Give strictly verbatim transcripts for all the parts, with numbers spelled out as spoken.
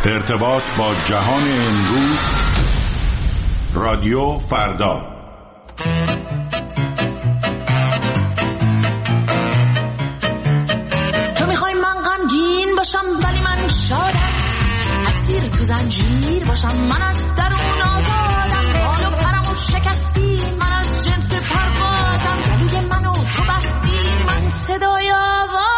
ارتباط با جهان امروز، رادیو فردا. تو میخوای من غمگین باشم ولی من شادم، اسیر تو زنجیر باشم من از درون آزادم، بال و پرمو شکستی من از جنس پروازم، گلوی منو تو بستی من صدای آوازم.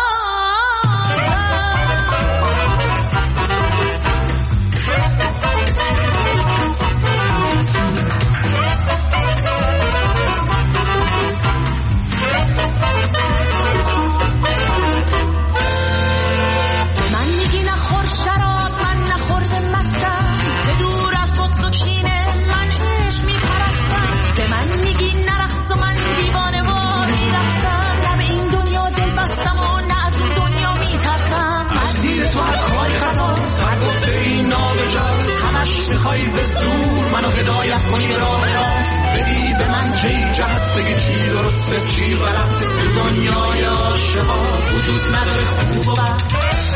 میخوای به زور منو هدایت کنی به راه راست، بدی به من هی جهت، بگی چی درسته چی غلط. تو دنیای عاشقا وجود نداره خوب و بد.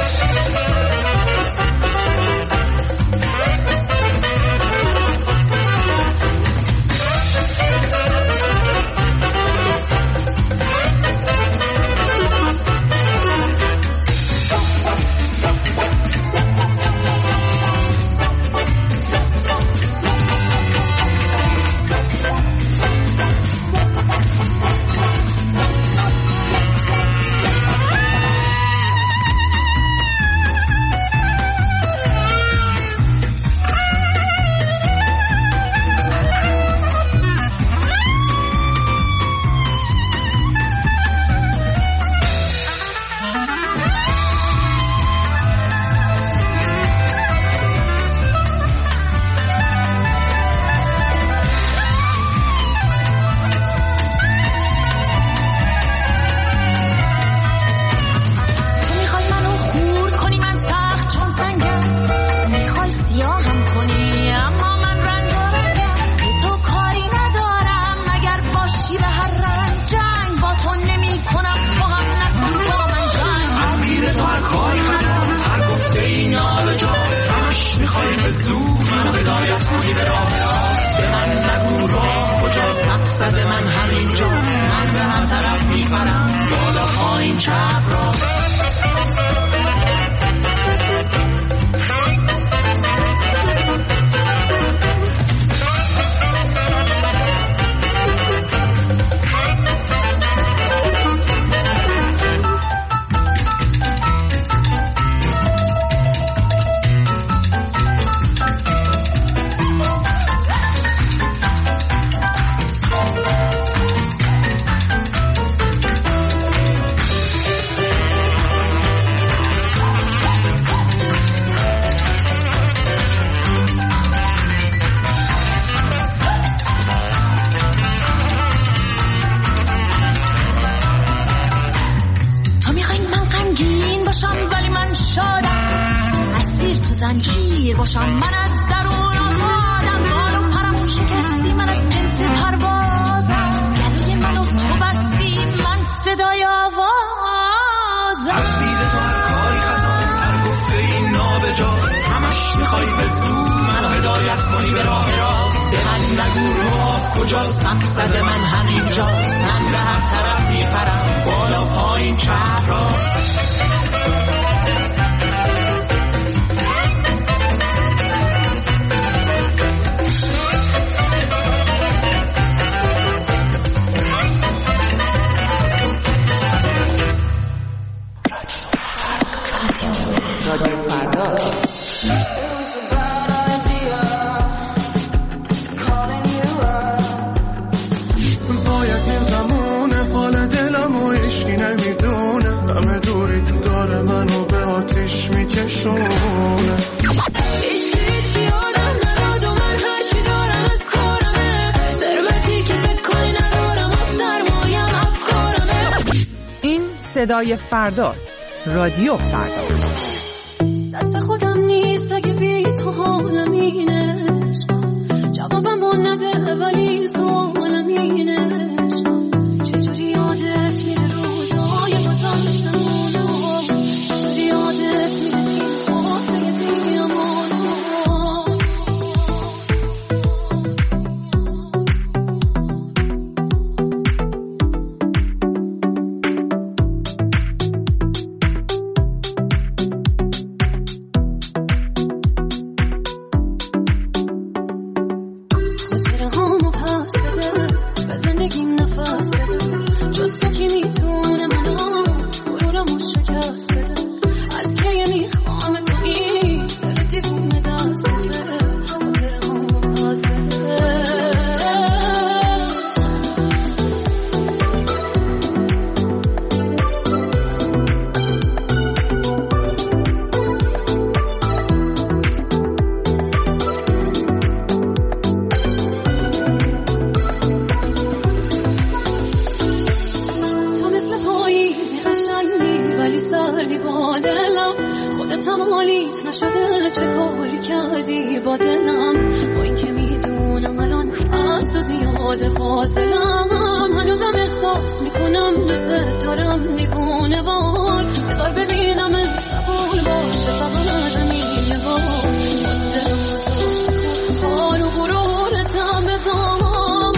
صدای فرداست، رادیو فردا. دست خودم نیست اگه بی تو حالم اینش، جوابمو نده ولی سوالم اینش، چجوری یادت میره روزای گذشتمونو، چجوری یادت میره این خاطره دیگمون. کاری کردی با دلم، با این که میدونم الان از تو زیاد فاصلم، هنوزم احساس میکنم دوست دارم دیوونه وای، بذار ببینم قبول باشه فقط همین یه بار، حال و غرورتم بزام.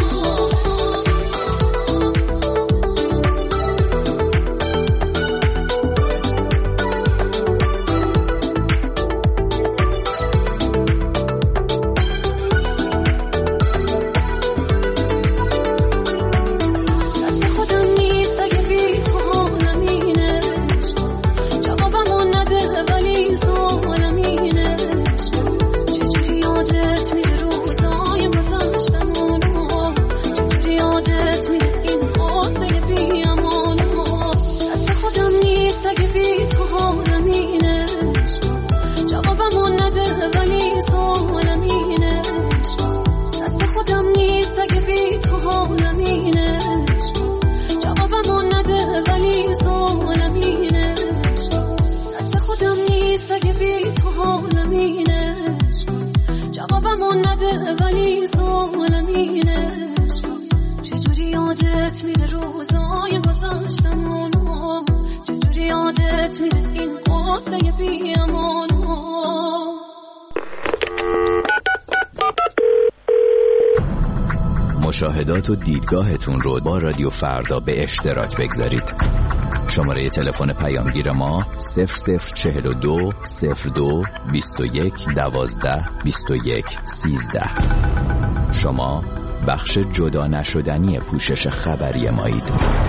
مشاهدات و دیدگاهتون رو با رادیو فردا به اشتراک بگذارید. شماره تلفن پیامگیر ما صفر صفر چهل و دو صفر دو بیست و یک دوازده بیست و یک سیزده. شما بخش جدا نشدنی پوشش خبری مایید.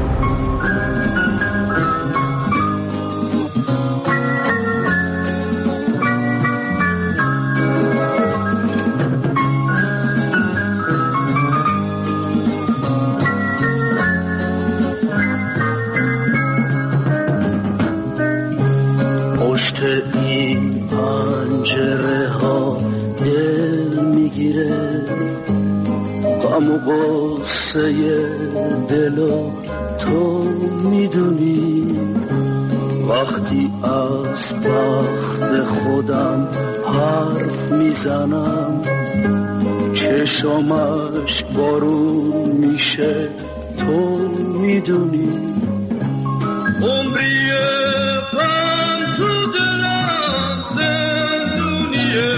قصه دلو تو میدونی، وقتی از بخت خودم حرف میزنم چشمش بارون میشه تو میدونی. عمریه غم تو دلم زندونیه،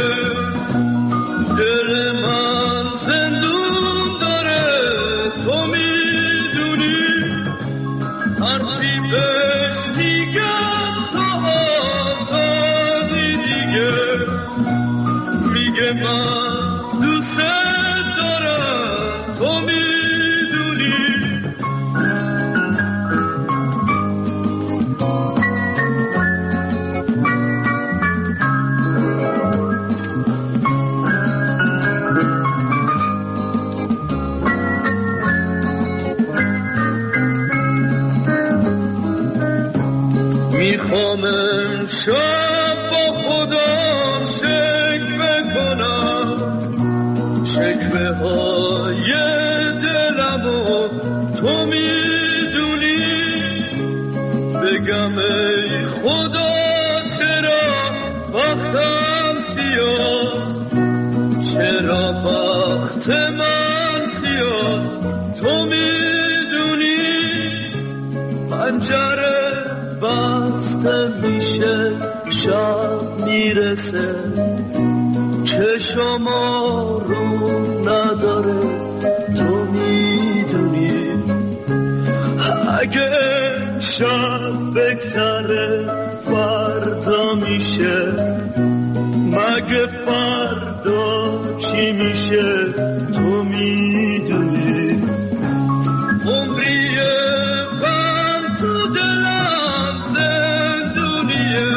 دل من زندون داره تو میدونی، هرچی بهش میگم تا آزادی دیگه، میگه من دوست دارم تو میدونی. میخوام امشب با خودم شکوه کنم، شکوه های دلمو تو میدونی، بگم ای خدا چرا بختم سیاست، چرا بخت من سیاست تو میدونی. پنجره بسته میشه شب میرسه، چشما رو نداره تو میدونی، اگه شب بگذره فردا میشه، مگه فردا چی میشه تو میدونی. عمریه غم تو دلم زندونیه،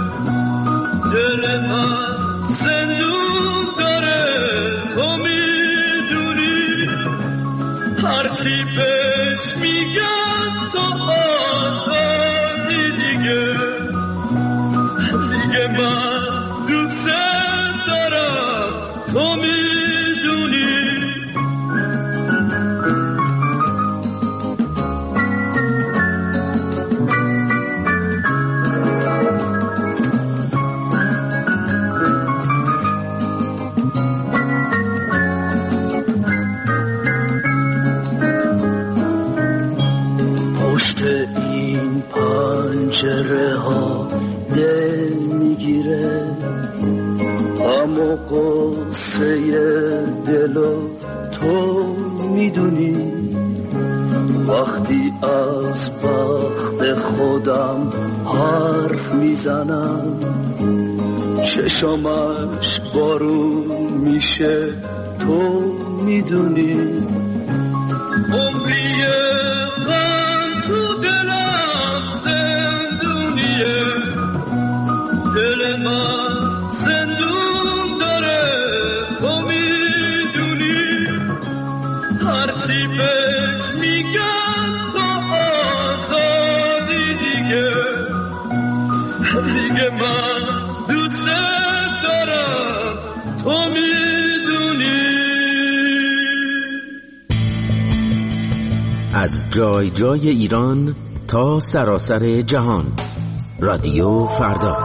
دل من زندون داره تو میدونی، هرچی بهش میگن تو آزادی دیگه، دیگه من دوست دارم تو میدونی. و قصه دلو تو میدونی، وقتی از بخت خودم حرف میزنم چشمش بارون میشه تو میدونی. عمری غم تو دلم زندونیه، دل من زندون داره تو میدونی، هرچی بهش میگن تو آزادی دیگه، دیگه من دوست دارم تو میدونی. از جای جای ایران تا سراسر جهان، رادیو فردا.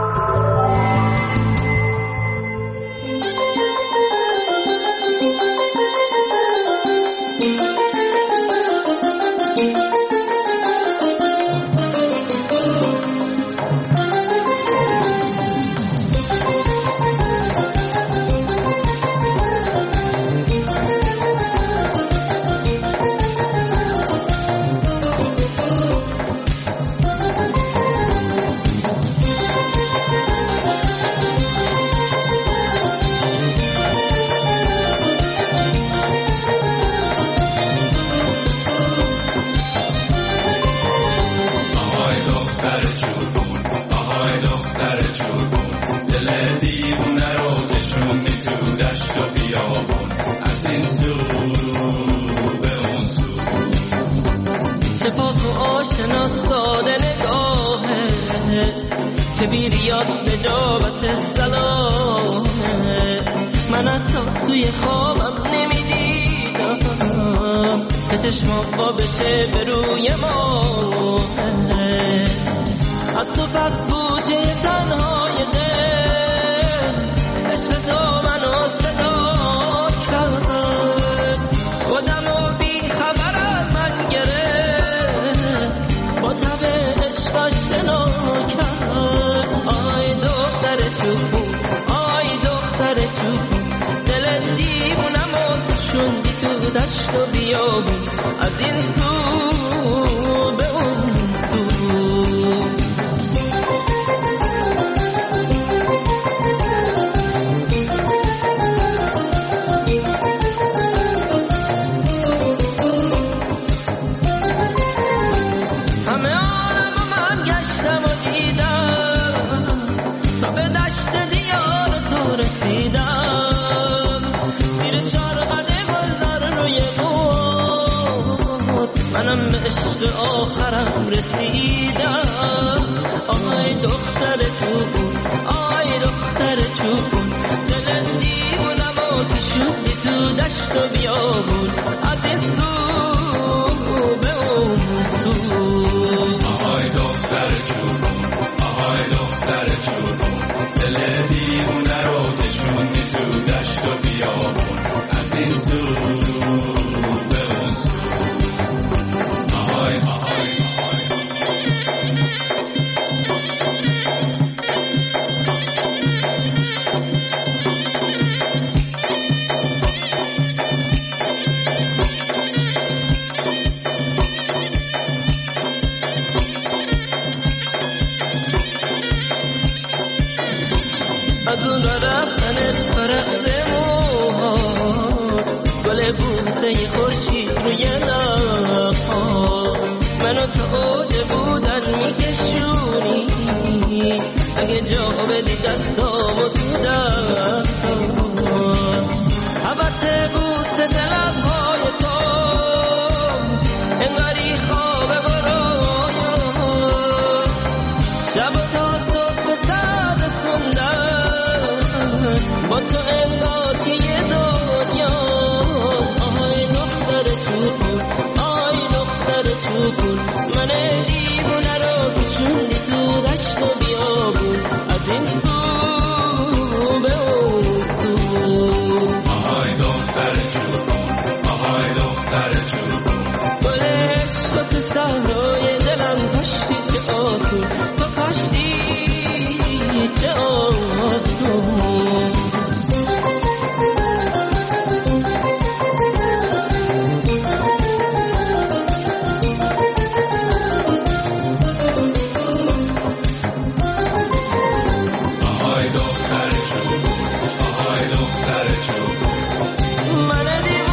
دختر چوب آهای دختر چوب من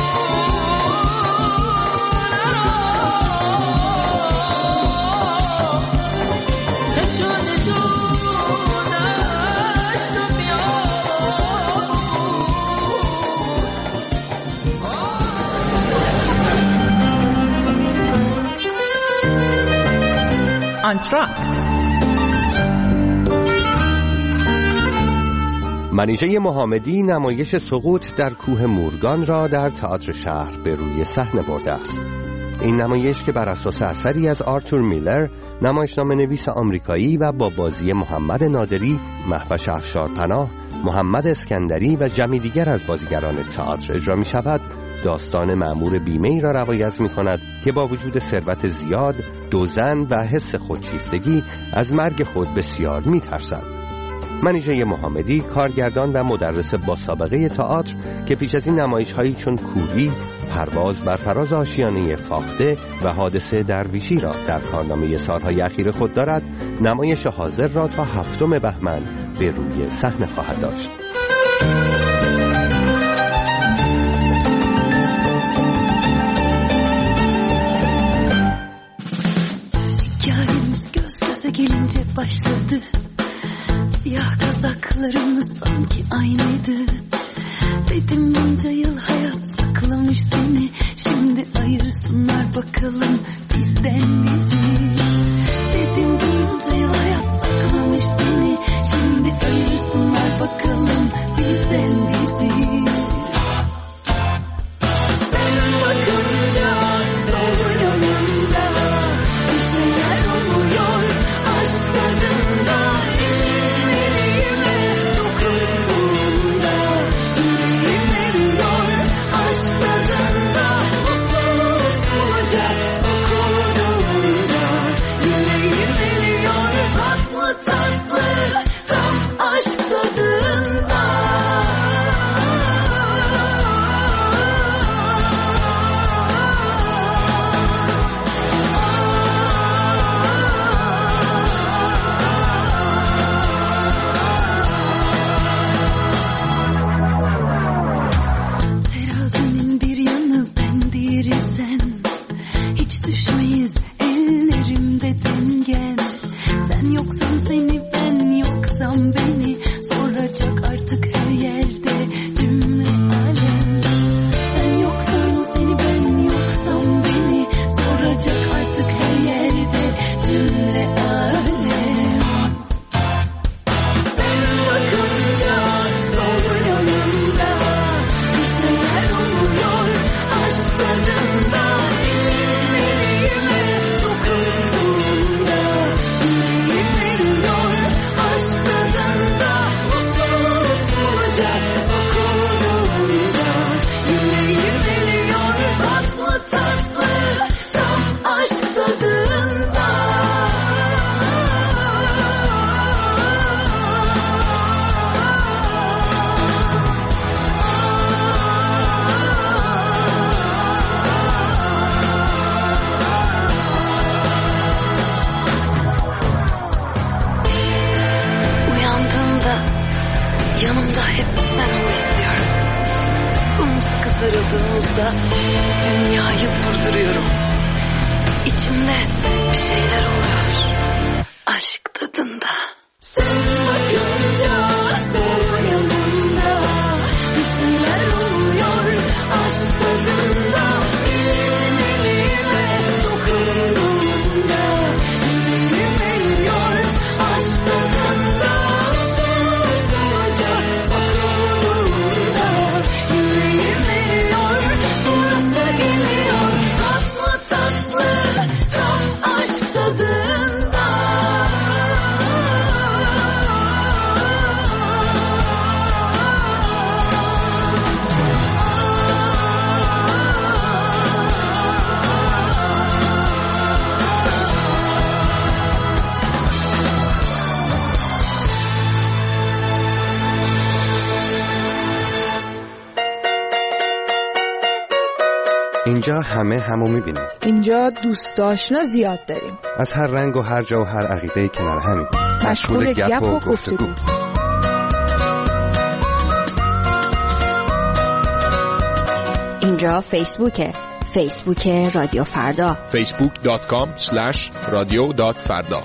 آنتراکت. منیژه محمدی نمایش سقوط در کوه مورگان را در تئاتر شهر به روی صحنه برده است. این نمایش که بر اساس اثری از آرتور میلر، نمایشنامه نویس آمریکایی و با بازی محمد نادری، مهوش افشارپناه، محمد اسکندری و جمعی دیگر از بازیگران تئاتر اجرا می شود، داستان مأمور بیمه‌ای را روایت می کند که با وجود ثروت زیاد، دو زن و حس خودشیفتگی از مرگ خود بسیار می ترسد. منیژه محمدی کارگردان و مدرس با سابقه تئاتر که پیش از این نمایش‌هایی چون کوری، پرواز بر فراز آشیانه فاخته و حادثه درویشی را در کارنامه سالهای اخیر خود دارد، نمایش حاضر را تا هفتم بهمن به روی صحنه خواهد داشت. Hikayemiz göz göze gelince başladı. Siyah kazaklarımız sanki aynıydı. Dedim bunca yıl hayat saklamış seni. Şimdi ayırsınlar bakalım bizden bizi. Dedim bunca yıl hayat saklamış seni. Şimdi ayırsınlar bakalım bizden bizi. Sen bakınca sol yanımda bir şeyler oluyor aşk tadında. Sarıldığımızda dünyayı durduruyorum. İçimde bir şeyler oluyor. Aşk tadında. Sen bakınca sol yanımda bir şeyler oluyor. Aşk tadında. Elin elime dokunduğunda yüreğim eriyor. Aşk tadında. Sen sıcak sokulduğunda yüreğim eriyor. Burası geliyor tatlı tatlı tam aşk tadında. اینجا همه همو میبینیم. اینجا دوست آشنا زیاد داریم. از هر رنگ و هر جا و هر عقیده کنار همیم. مشغول گپ و گفتگو. اینجا فیسبوکه، فیسبوک رادیو فردا، فیسبوک دات کام اسلش رادیو دات فردا.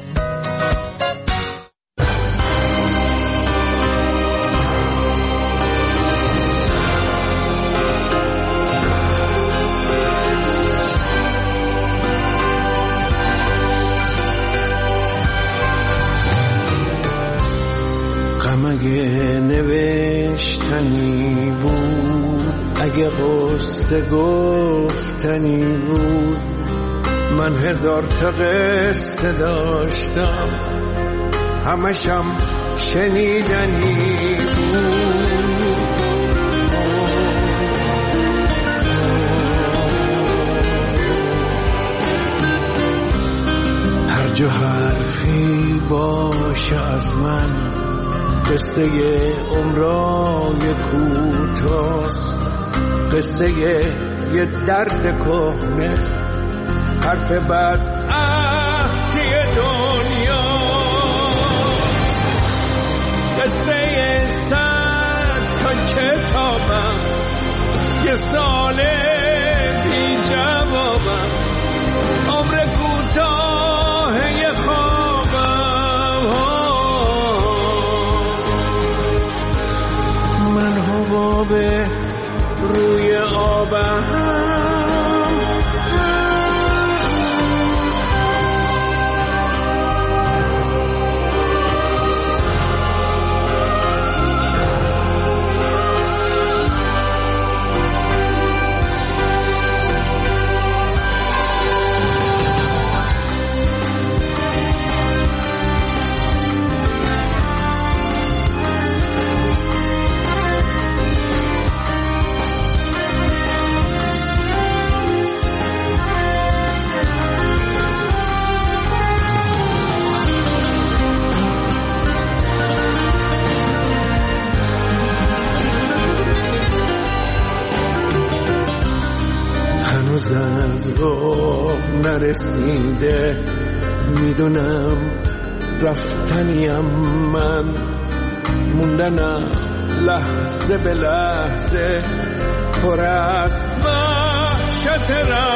غم اگه نوشتنی بود، اگه قصه گفتنی بود، من هزار تا قصه داشتم، همشم شنیدنی بود. هر جا حرفی باشه از من، قصه عمرای کوتاست، قصه یه درد کهنه، حرف بد عهدی دنیاست، قصه صد تا کتابم، یه سال بی جوابم، عمر کوتاه یه خوابم، من حباب روی آبم. از راه نرسیده، میدونم رفتنیم من، موندنم لحظه به لحظه، پر از وحشت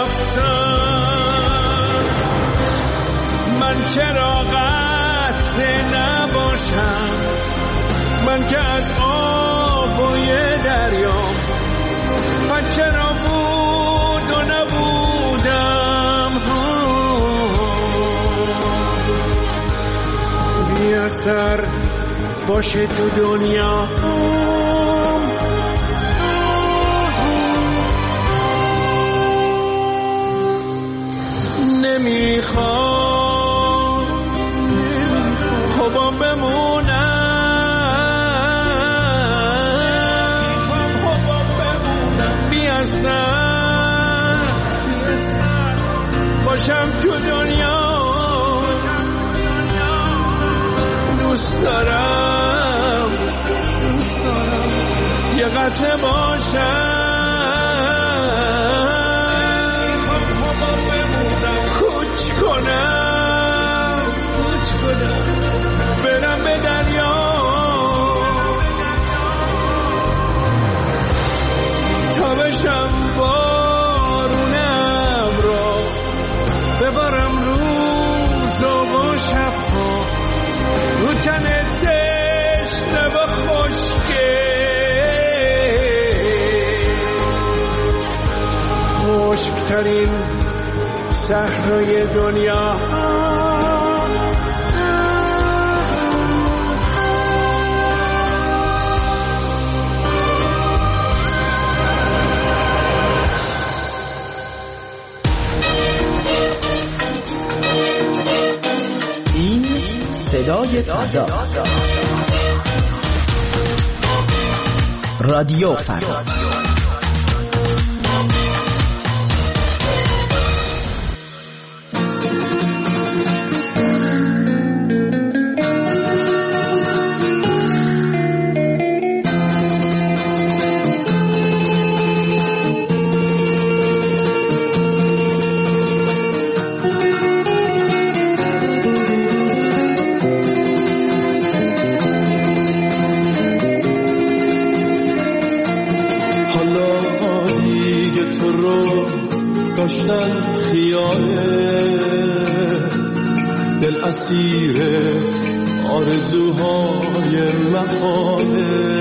رفتن. من چرا قطره نباشم، من که از آبای دریام، من چرا بود و نبودم، بی اثر باشه تو دنیا. نمیخوام خوبم بمونم، بی اثر باشم تو دنیا. دوست دارم دوست دارم یه قطره باشم، کوچ کنم کوچ کنم برم به دریا، تا بشم بارونم را، ببارم روز و شبها، رو تن دشت و خشکه، خشکترین صحرای دنیا. این صدای فردا، رادیو فردا. اسیر آرزوهای محاله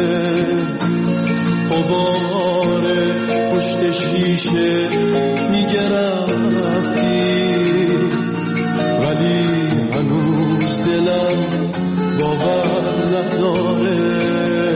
غبار پشت شیشه میگه رفتی ولی هنوز دلم باور نداره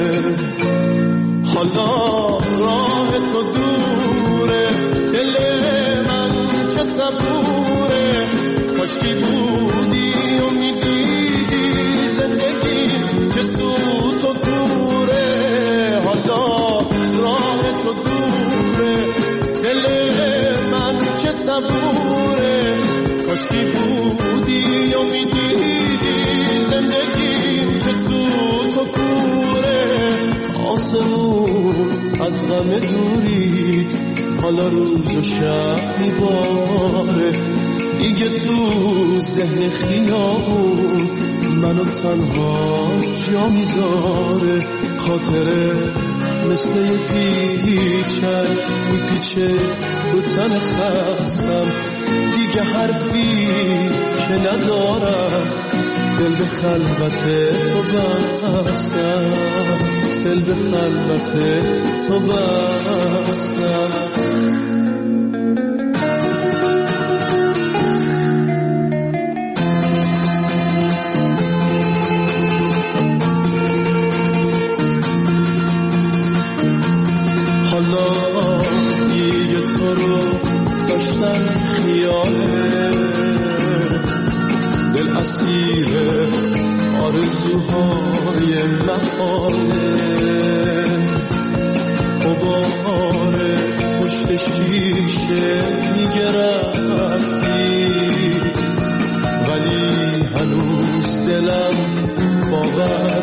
حالا راه تو دوره دل من چه صبوره کاشکی بودی و میدیدی زندگی چه سوت و کوره حالا راه تو دوره دل من چه صبوره کاشکی بودی و میدیدی زندگی چه سوت و کوره آسمون از غم دورید حالا روز و شب میباره دیگه تو ذهن خیابون منو تنها جا میذاره خاطره مثل یه پیچک میپیچه رو تن خستم دیگه حرفی که ندارم دل به خلوت تو بستم دل به خلوت تو بستم حالا دیگه تو رو داشتم خیاله دل اسیر آرزوهای محاله غبار پشت شیشه میگه رفتی ولی هنوز دلم باور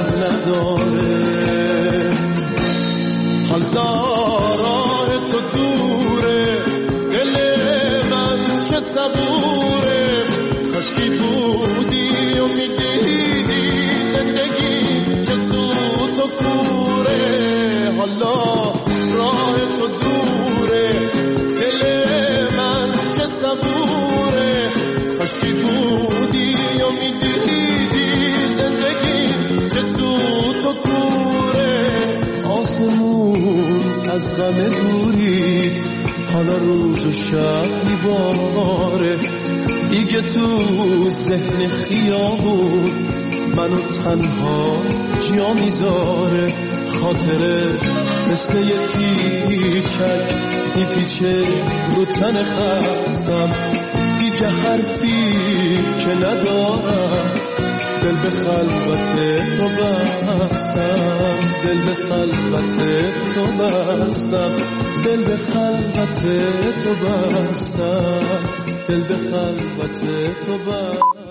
نداره حالا راه تو دوره دل من چه صبوره کاشکی بودی و میدیدی زندگی چه سوت و کوره حالا راه تو دوره دل من چه صبوره کاشکی بودی و میدیدی زندگی چه سوت و کوره آسمون از غم دورید حالا روز و شب میباره دیگه تو ذهن خیابون منو تنها جا میذاره خاطره مثل یه پیچک میپیچه رو تن خستم دیگه حرفی که ندارم دل به خلوت تو بستم دل به خلوت تو بستم دل به خلوت تو بستم دل به خلوت تو بستم